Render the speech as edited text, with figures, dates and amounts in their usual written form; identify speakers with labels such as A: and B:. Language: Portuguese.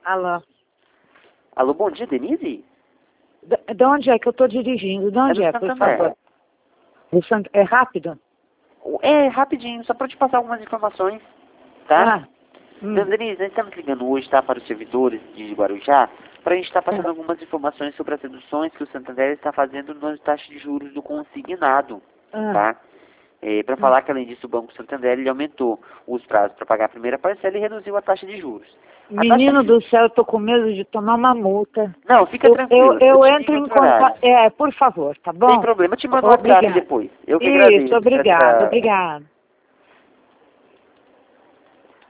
A: Alô.
B: Alô, bom dia, Denise?
A: De onde é que eu estou dirigindo? De onde é, por favor? É rápido?
B: É, rapidinho, só para te passar algumas informações, tá?
A: Ah.
B: Então, Denise, nós estamos ligando hoje, tá, para os servidores de Guarujá, para a gente estar passando algumas informações sobre as reduções que o Santander está fazendo nas taxas de juros do consignado, tá? Para falar que, além disso, o Banco Santander ele aumentou os prazos para pagar a primeira parcela e reduziu a taxa de juros.
A: Menino do céu, eu tô com medo de tomar uma multa.
B: Não, fica tranquilo.
A: Eu entro em contato. Por favor, tá bom?
B: Sem problema, eu te mando o WhatsApp depois. Eu que agradeço.
A: Isso, obrigado.